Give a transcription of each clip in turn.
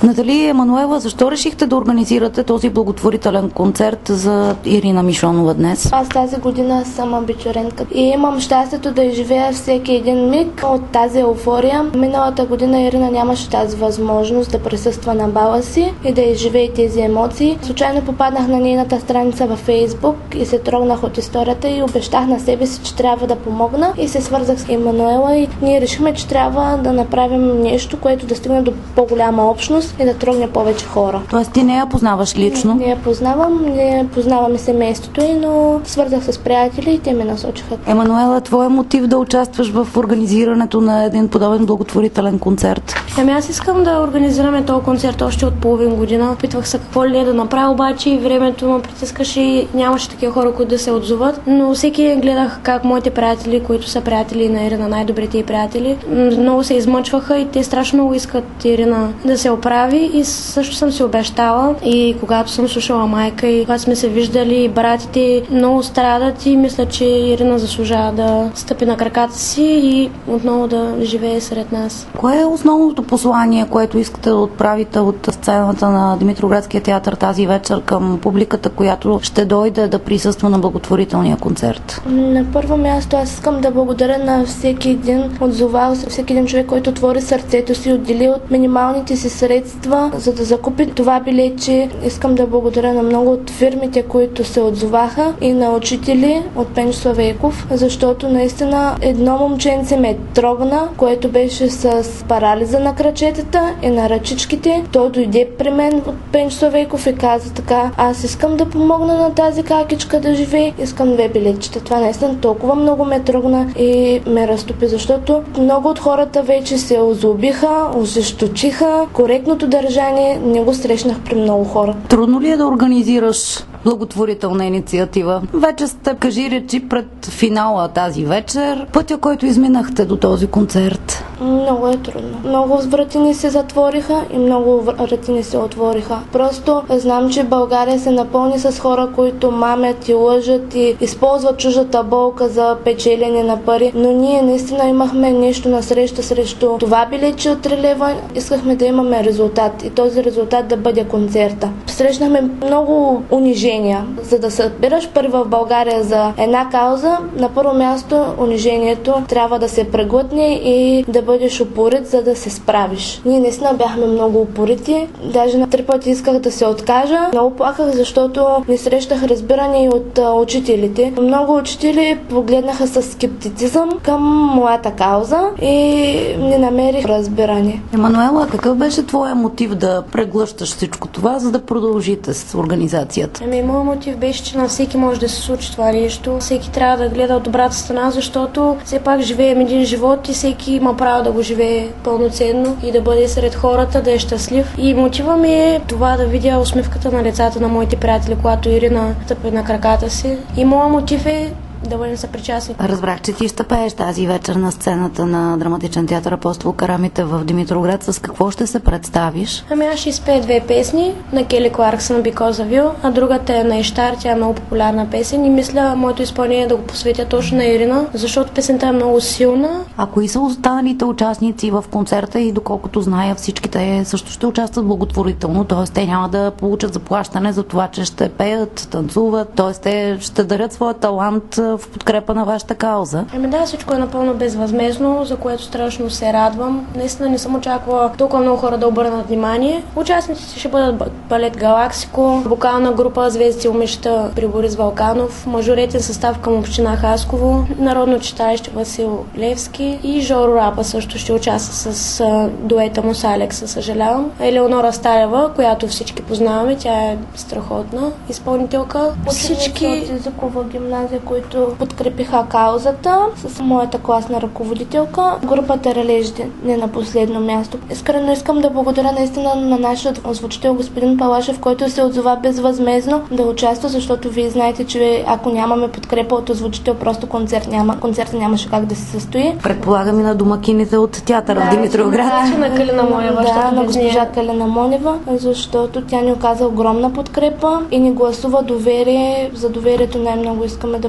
Натали, Емануела, защо решихте да организирате този благотворителен концерт за Ирина Мишонова днес? Аз тази година съм абитурентка и имам щастието да изживея всеки един миг от тази еуфория. Миналата година Ирина нямаше тази възможност да присъства на бала си и да изживее тези емоции. Случайно попаднах на нейната страница във Фейсбук и се трогнах от историята и обещах на себе си, че трябва да помогна, и се свързах с Емануела и ние решихме, че трябва да направим нещо, което да стигне до по-голяма общност и да трогне повече хора. Тоест ти не я познаваш лично? Не я познавам, не познаваме семейството й, но свързах с приятели и те ме насочиха. Емануела, твой мотив да участваш в организирането на един подобен благотворителен концерт? Аз искам да организираме този концерт още от половин година. Опитвах се какво ли да направя, обаче времето ме притискаше и нямаше такива хора, които да се отзоват. Но всеки гледах как моите приятели, които са приятели на Ирина, най-добрите й приятели, много се измъчваха и те страшно много искат Ирина да се оправи, и също съм си обещала. И когато съм слушала майка и когато сме се виждали, братите много страдат и мисля, че Ирина заслужава да стъпи на краката си и отново да живее сред нас. Кое е основното послание, което искате да отправите от сцената на Димитровградския театър тази вечер към публиката, която ще дойде да присъства на благотворителния концерт? На първо място аз искам да благодаря на всеки един отзовал се, всеки един човек, който отвори сърцето си, отдели от минималните си средства, за да закупи това билетче. Искам да благодаря на много от фирмите, които се отзоваха, и на учители от Пенчо Славейков, защото наистина едно момченце ме трогна, което беше с парализа на крачетата и на ръчичките. Той дойде при мен от Пенчо Славейков и каза така: аз искам да помогна на тази какичка да живее, искам 2 билетчета. Това наистина толкова много ме трогна и ме разтопи, защото много от хората вече се озлобиха, ожесточиха. Коректното държание не го срещнах при много хора. Трудно ли е да организираш благотворителна инициатива? Вече сте, кажи речи, пред финала тази вечер. Пътя, който изминахте до този концерт? Много е трудно. Много врати ни се затвориха и много врати ни се отвориха. Просто знам, че България се напълни с хора, които мамят и лъжат и използват чуждата болка за печелене на пари. Но ние наистина имахме нещо на среща срещу това билече от 3 лева. Искахме да имаме резултат и този резултат да бъде концерта. Срещнахме много унижения. За да събираш пари в България за една кауза, на първо място унижението трябва да се преглътне и да бъдеш упорит, за да се справиш. Ние наистина бяхме много упорити. Даже на 3 пъти исках да се откажа. Много плаках, защото не срещах разбиране и от учителите. Много учители погледнаха с скептицизъм към моята кауза и не намерих разбиране. Емануела, какъв беше твоя мотив да преглъщаш всичко това, за да продължите с организацията? Моят мотив беше, че на всеки може да се случи това нещо. Всеки трябва да гледа от добрата страна, защото все пак живеем един живот и всеки има право да го живее пълноценно и да бъде сред хората, да е щастлив. И мотива ми е това да видя усмивката на лицата на моите приятели, когато Ирина стъпи на краката си. И моят мотив е да бъдем съпричастни. Разбрах, че ти ще пееш тази вечер на сцената на Драматичен театър Апостол Карамите в Димитровград. С какво ще се представиш? Аз ще изпея 2 песни на Кели Кларксън, Because of You, а другата е на Иштар. Тя е много популярна песен и мисля моето изпълнение да го посветя точно на Ирина, защото песента е много силна. А кои са останалите участници в концерта? И доколкото зная, всичките също ще участват благотворително, т.е. те няма да получат заплащане за това, че ще пеят, танцуват, т.е. те ще дарят своя талант в подкрепа на вашата кауза. Да, всичко е напълно безвъзмездно, за което страшно се радвам. Наистина не съм очаквала толкова много хора да обърнат внимание. Участниците ще бъдат балет Галаксико, вокална група Звездите умишта при Борис Вълканов, мажоретен състав към община Хасково, народно читалище Васил Левски и Жоро Рапа също ще участва с дуета му с Алекса, съжалявам. Елеонора Сталева, която всички познаваме, тя е страхотна изпълнителка. Всички от езикова гимназия, които подкрепиха каузата, с моята класна ръководителка, групата Рележите, не на последно място. Искрено искам да благодаря наистина на нашия озвучител господин Палашев, който се отзова безвъзмездно да участва, защото вие знаете, че ако нямаме подкрепа от озвучител, просто концерта нямаше как да се състои. Предполагам и на домакините от театъра в Димитровград. На Калина Монева, на госпожа Калина Монева, защото тя ни оказа огромна подкрепа и ни гласува доверие. За доверието най-много искаме да благодарим.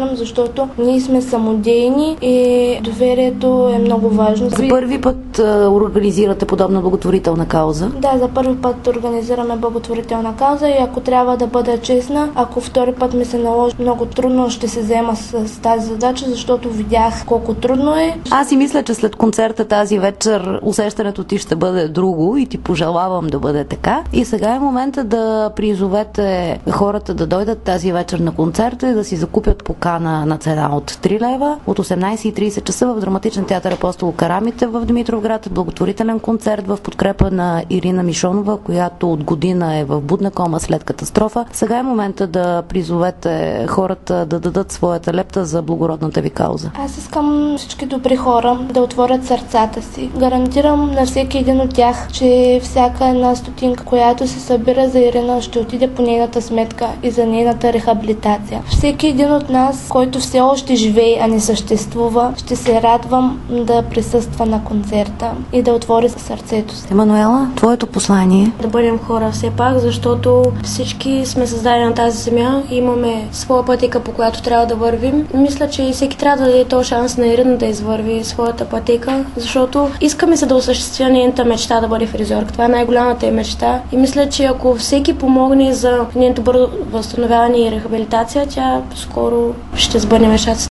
организирам, защото ние сме самодейни и доверието е много важно. За първи път организирате подобна благотворителна кауза? Да, за първи път организираме благотворителна кауза и ако трябва да бъда честна, ако втори път ми се наложи, много трудно ще се взема с тази задача, защото видях колко трудно е. Аз си мисля, че след концерта тази вечер усещането ти ще бъде друго и ти пожелавам да бъде така. И сега е момента да призовете хората да дойдат тази вечер на концерта и да си закупят покана на цена от 3 лева. От 18:30 часа в Драматичен театър Апостол Карамите в Димитровград. Благотворителен концерт в подкрепа на Ирина Мишонова, която от година е в будна кома след катастрофа. Сега е момента да призовете хората да дадат своята лепта за благородната ви кауза. Аз искам всички добри хора да отворят сърцата си. Гарантирам на всеки един от тях, че всяка една стотинка, която се събира за Ирина, ще отиде по нейната сметка и за нейната рехабилитация. Всеки един от нас, който все още живее, а не съществува, ще се радвам да присъства на концерта и да отвори сърцето си. Емануела, твоето послание? Да бъдем хора все пак, защото всички сме създадени на тази земя и имаме своя пътека, по която трябва да вървим. Мисля, че всеки трябва да даде този шанс на Ирина да извърви своята пътека, защото искаме се да осъществя нейната мечта да бъде фризьорка. Това е най-голямата й мечта и мисля, че ако всеки помогне за нейното бързо възстановяване и рехабилитация, тя скоро ще сбъдне мечтата.